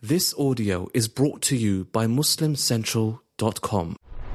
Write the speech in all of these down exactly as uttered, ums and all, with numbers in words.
This audio is brought to you by muslim central dot com.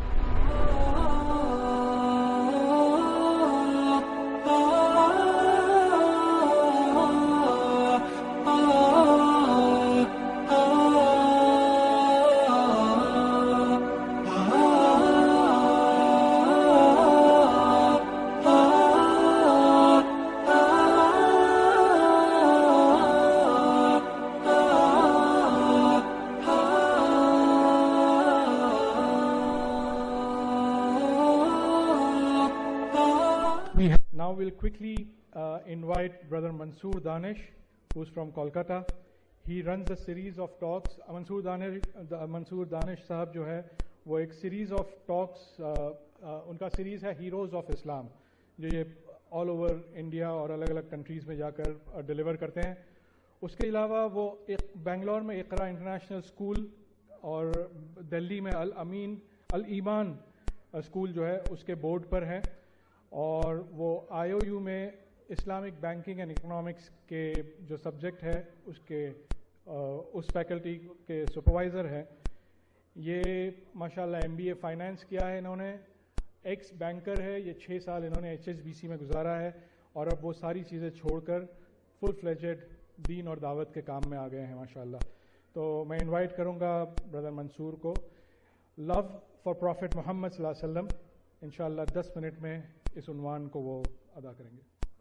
Now we'll quickly uh, invite Brother Mansoor Danish, who's from Kolkata. He runs a series of talks. Uh, Mansoor Danish, uh, Mansoor Danish साहब जो है वो एक series of talks, uh, uh, उनका series है Heroes of Islam, जो ये all over India और अलग अलग countries में जाकर uh, deliver करते हैं. उसके अलावा वो एक बेंगलोर में इकरा इंटरनेशनल स्कूल और दिल्ली में अल अमीन अल ईमान स्कूल जो है उसके बोर्ड पर है, और वो आई ओ यू में इस्लामिक बैंकिंग एंड इकोनॉमिक्स के जो सब्जेक्ट है उसके उस फैकल्टी के सुपरवाइज़र है. ये माशाल्लाह एम बी ए फाइनेंस किया है इन्होंने, एक्स बैंकर है, ये छः साल इन्होंने एच एस बी सी में गुजारा है, और अब वो सारी चीज़ें छोड़कर फुल फ्लेजेड दीन और दावत के काम में आ गए हैं माशाल्लाह. तो मैं इनवाइट करूँगा ब्रदर मंसूर को. लव फॉर प्रॉफिट मोहम्मद सल्लल्लाहु अलैहि वसल्लम इंशाअल्लाह दस मिनट में इस उन्वान को वो अदा करेंगे.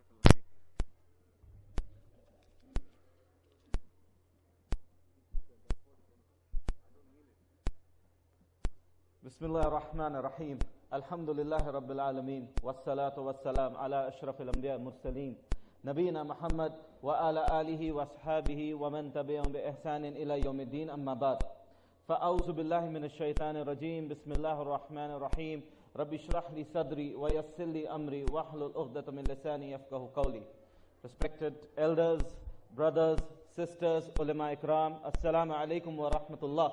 बिस्मिल्लाहिर रहमानिर रहीम. अल्हम्दुलिल्लाहि रब्बिल आलमीन वस्सलातु वस्सलाम अला अशरफिल अंबिया मुरसलीन नबीना मुहम्मद व अला आलिहि व अस्हाबिहि व मन तबिअहुम बि इहसान इला यौमिद्दीन. अम्मा बाद, फ़अऊज़ु बिल्लाहि मिनश शैतानिर रजीम. बिस्मिल्लाहिर रहमानिर रहीम. रब्बि इश्रह ली सदरी व यस्सिर ली अमरी वहलुल उक़दतम मिन लिसानी यफ़क़हू क़ौली. Respected elders, brothers, sisters, ulama ikram, assalamu alaikum wa rahmatullah.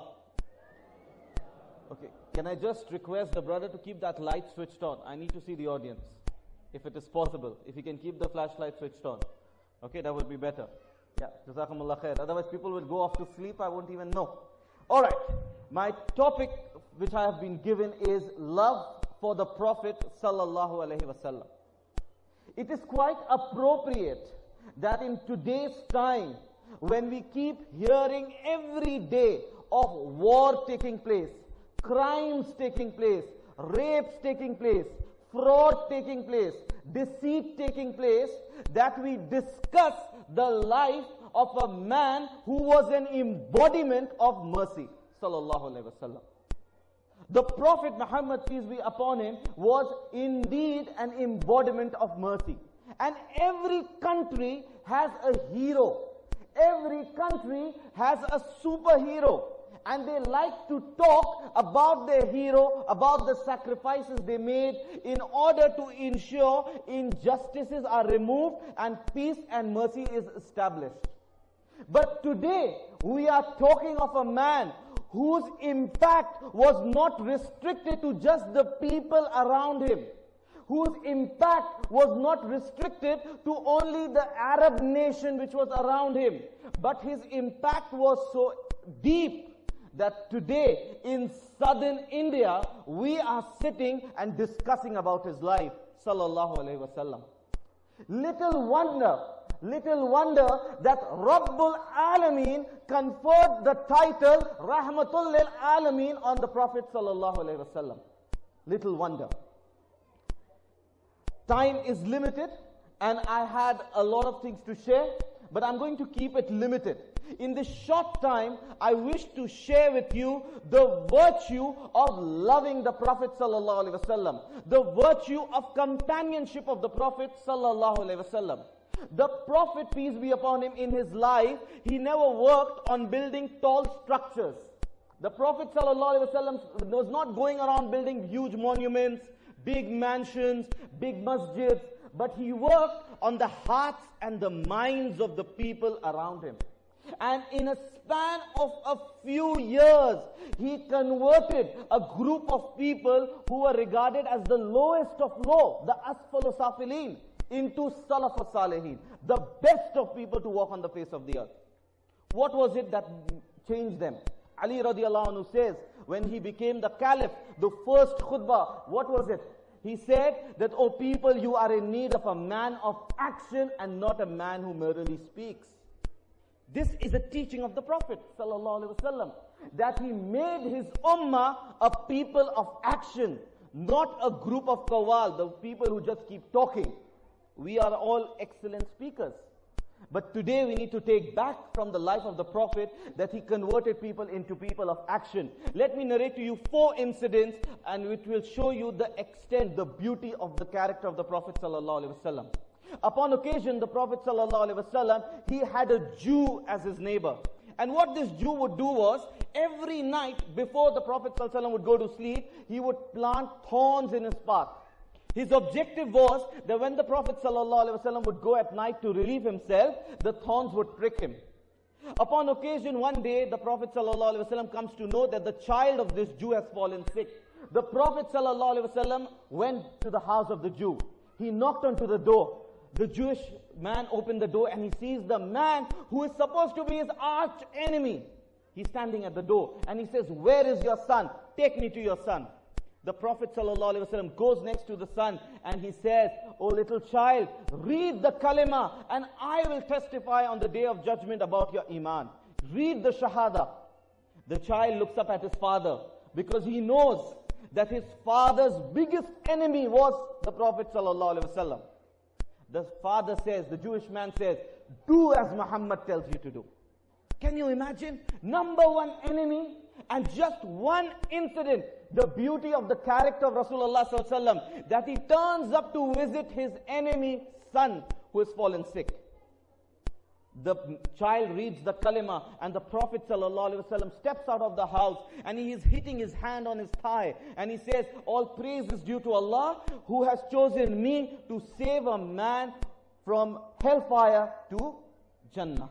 Okay, can I just request the brother to keep that light switched on? I need to see the audience, if it is possible. If you can keep the flashlight switched on, okay, that would be better. Yeah, jazakumullah khair. Otherwise people will go off to sleep, I won't even know. Alright, my topic which I have been given is love for the Prophet sallallahu alaihi wasallam. It is quite appropriate that in today's time, when we keep hearing every day of war taking place, crimes taking place, rapes taking place, fraud taking place, deceit taking place, that we discuss the life of a man who was an embodiment of mercy, sallallahu alaihi wasallam. The Prophet Muhammad, peace be upon him, was indeed an embodiment of mercy. And every country has a hero. Every country has a superhero. And they like to talk about their hero, about the sacrifices they made in order to ensure injustices are removed and peace and mercy is established. But today, we are talking of a man whose impact was not restricted to just the people around him, whose impact was not restricted to only the Arab nation which was around him, but his impact was so deep that today in southern India, we are sitting and discussing about his life, sallallahu alaihi wasallam. Little wonder Little wonder that Rabbul Alameen conferred the title Rahmatul Lil Alameen on the Prophet sallallahu alaihi wasallam. Little wonder. Time is limited, and I had a lot of things to share, but I'm going to keep it limited. In this short time, I wish to share with you the virtue of loving the Prophet sallallahu alaihi wasallam, the virtue of companionship of the Prophet sallallahu alaihi wasallam. The Prophet, peace be upon him, in his life, he never worked on building tall structures. The Prophet ﷺ was not going around building huge monuments, big mansions, big masjids, but he worked on the hearts and the minds of the people around him. And in a span of a few years, he converted a group of people who were regarded as the lowest of low, the Asfalu Safilin, into Salaf al-Salihin, the best of people to walk on the face of the earth. What was it that change them. Ali radiallahu anhu says, when he became the caliph, the first khutbah, what was it? He said that, "O people, you are in need of a man of action and not a man who merely speaks." This is a teaching of the Prophet sallallahu alaihi wasallam, that he made his ummah a people of action, not a group of kawal, the people who just keep talking. We are all excellent speakers. But today we need to take back from the life of the Prophet that he converted people into people of action. Let me narrate to you four incidents, and it will show you the extent, the beauty of the character of the Prophet sallallahu alaihi wasallam. Upon occasion, the Prophet sallallahu alaihi wasallam, he had a Jew as his neighbor. And what this Jew would do was, every night before the Prophet sallallahu alaihi wasallam would go to sleep, he would plant thorns in his path. His objective was that when the Prophet ﷺ would go at night to relieve himself, the thorns would prick him. Upon occasion, one day, the Prophet ﷺ comes to know that the child of this Jew has fallen sick. The Prophet ﷺ went to the house of the Jew. He knocked onto the door. The Jewish man opened the door and he sees the man who is supposed to be his arch enemy. He's standing at the door and he says, "Where is your son? Take me to your son." The Prophet ﷺ goes next to the son and he says, "O little child, read the kalima and I will testify on the day of judgment about your iman. Read the shahada." The child looks up at his father because he knows that his father's biggest enemy was the Prophet ﷺ. The father says, the Jewish man says, "Do as Muhammad tells you to do." Can you imagine? Number one enemy, and just one incident, the beauty of the character of Rasulullah sallallahu alaihi wasallam, that he turns up to visit his enemy son who is fallen sick. The child reads the kalima and the Prophet sallallahu alaihi wasallam steps out of the house and he is hitting his hand on his thigh and he says, "All praise is due to Allah who has chosen me to save a man from hellfire to Jannah."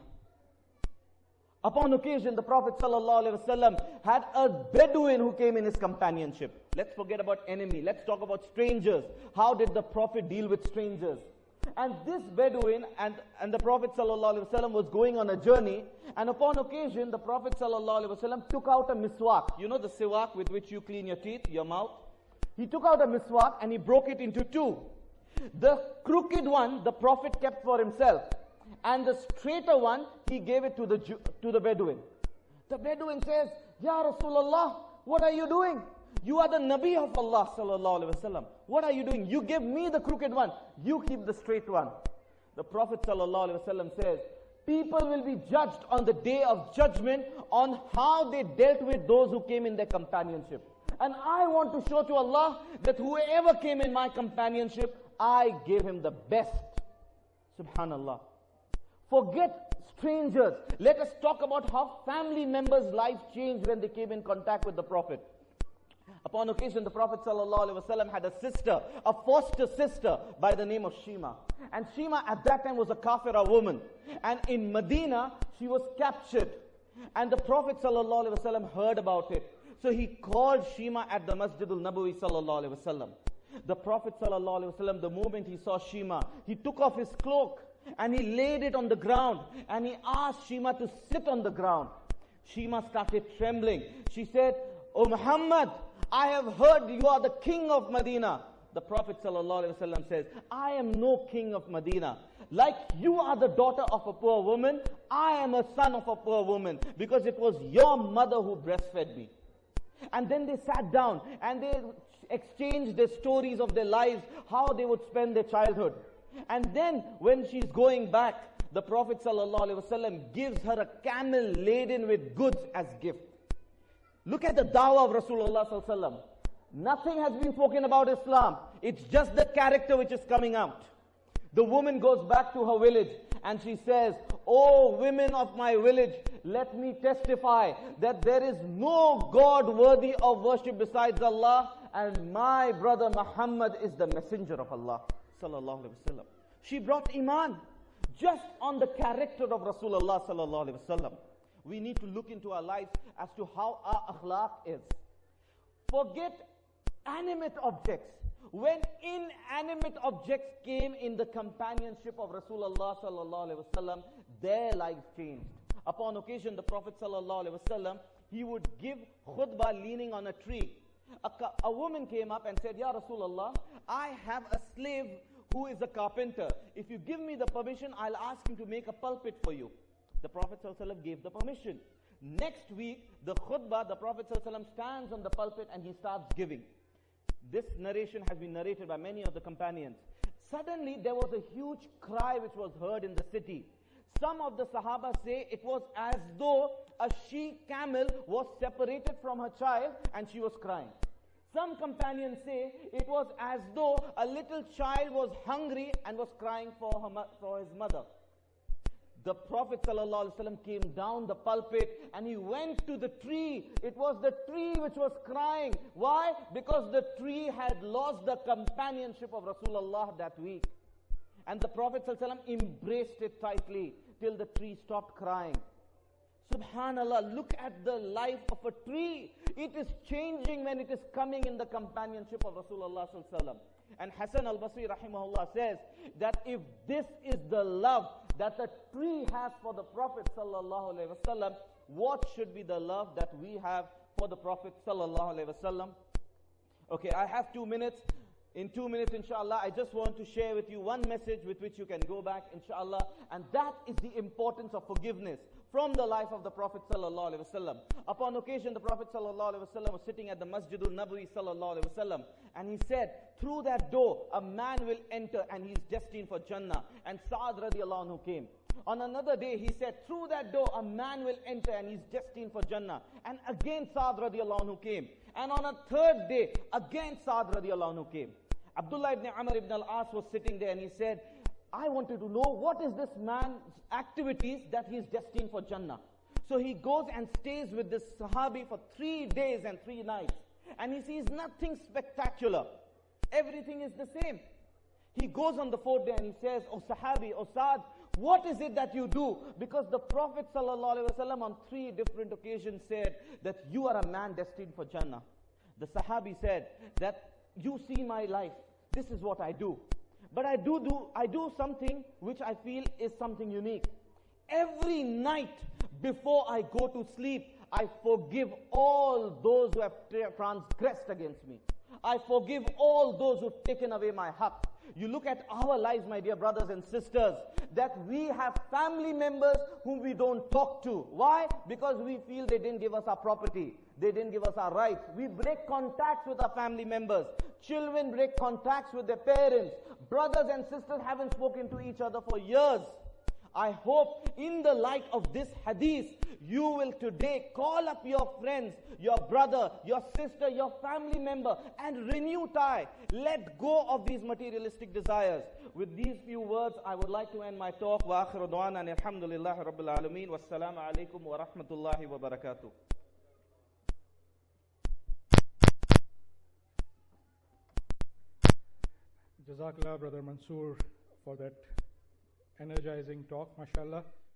Upon occasion, the Prophet ﷺ had a Bedouin who came in his companionship. Let's forget about enemy. Let's talk about strangers. How did the Prophet deal with strangers? And this Bedouin and, and the Prophet ﷺ was going on a journey. And upon occasion, the Prophet ﷺ took out a miswak. You know the siwak with which you clean your teeth, your mouth? He took out a miswak and he broke it into two. The crooked one, the Prophet kept for himself. And the straighter one, he gave it to the Jew, to the Bedouin. The Bedouin says, "Ya Rasulullah, what are you doing? You are the Nabi of Allah sallallahu alaihi wasallam. What are you doing? You give me the crooked one. You keep the straight one." The Prophet sallallahu alaihi wasallam says, people will be judged on the day of judgment on how they dealt with those who came in their companionship. And I want to show to Allah that whoever came in my companionship, I gave him the best. Subhanallah. Forget strangers. Let us talk about how family members' lives changed when they came in contact with the Prophet. Upon occasion, the Prophet ﷺ had a sister, a foster sister by the name of Shima. And Shima at that time was a kafira woman. And in Medina, she was captured. And the Prophet ﷺ heard about it. So he called Shima at the Masjidul Nabawi ﷺ. The Prophet ﷺ, the moment he saw Shima, he took off his cloak and he laid it on the ground and he asked Shima to sit on the ground. Shima started trembling. She said, "O Muhammad, I have heard you are the king of Medina." The Prophet ﷺ says, "I am no king of Medina. Like you are the daughter of a poor woman, I am a son of a poor woman, because it was your mother who breastfed me." And then they sat down and they exchanged their stories of their lives, how they would spend their childhood. And then when she's going back, the Prophet ﷺ gives her a camel laden with goods as gift. Look at the dawah of Rasulullah ﷺ. Nothing has been spoken about Islam. It's just the character which is coming out. The woman goes back to her village and she says, "O women of my village, let me testify that there is no God worthy of worship besides Allah, and my brother Muhammad is the messenger of Allah." Sallallahu alaihi wasallam. She brought iman just on the character of Rasulullah sallallahu alaihi wasallam. We need to look into our lives as to how our akhlaq is. Forget animate objects. When inanimate objects came in the companionship of Rasulullah sallallahu alaihi wasallam, their lives changed. Upon occasion, the Prophet ﷺ, he would give khutbah leaning on a tree. A, a woman came up and said, Ya Rasulullah, I have a slave who is a carpenter. If you give me the permission, I'll ask him to make a pulpit for you. The Prophet ﷺ gave the permission. Next week, the khutbah, the Prophet ﷺ stands on the pulpit and he starts giving. This narration has been narrated by many of the companions. Suddenly, there was a huge cry which was heard in the city. Some of the Sahaba say it was as though a she-camel was separated from her child and she was crying. Some companions say it was as though a little child was hungry and was crying for, her, for his mother. The Prophet ﷺ came down the pulpit and he went to the tree. It was the tree which was crying. Why? Because the tree had lost the companionship of Rasulullah that week. And the Prophet ﷺ embraced it tightly till the tree stopped crying. Subhanallah, look at the life of a tree. It is changing when it is coming in the companionship of Rasulullah ﷺ. And Hasan al-Basri rahimahullah says that if this is the love that the tree has for the Prophet sallallahu alaihi wasallam, what should be the love that we have for the Prophet sallallahu alaihi wasallam? Okay, I have two minutes. In two minutes, inshallah, I just want to share with you one message with which you can go back, inshallah, and that is the importance of forgiveness from the life of the Prophet sallallahu alaihi wasallam. Upon occasion, the Prophet sallallahu alaihi wasallam was sitting at the Masjidul Nabawi sallallahu alaihi wasallam, and he said, through that door, a man will enter and he is destined for Jannah. And Sa'ad radiallahu anhu came. On another day, he said, through that door, a man will enter and he is destined for Jannah. And again, Sa'ad radiallahu anhu came. And on a third day, again, Sa'ad radiallahu anhu came. Abdullah ibn Amr ibn al-As was sitting there and he said, I wanted to know what is this man's activities that he is destined for Jannah. So he goes and stays with this Sahabi for three days and three nights. And he sees nothing spectacular. Everything is the same. He goes on the fourth day and he says, O Sahabi, O Sa'ad, what is it that you do? Because the Prophet ﷺ on three different occasions said that you are a man destined for Jannah. The Sahabi said that you see my life. This is what I do. But I do do I do something which I feel is something unique. Every night before I go to sleep, I forgive all those who have transgressed against me. I forgive all those who have taken away my haqq. You look at our lives, my dear brothers and sisters, that we have family members whom we don't talk to. Why? Because we feel they didn't give us our property. They didn't give us our rights. We break contacts with our family members. Children break contacts with their parents. Brothers and sisters haven't spoken to each other for years. I hope in the light of this hadith, you will today call up your friends, your brother, your sister, your family member, and renew tie. Let go of these materialistic desires. With these few words, I would like to end my talk. Wa akhiru du'ana alhamdulillahi rabbil alameen. Wassalamu alaikum wa rahmatullahi wa barakatuh. Jazakallah, Brother Mansoor, for that energizing talk, mashallah.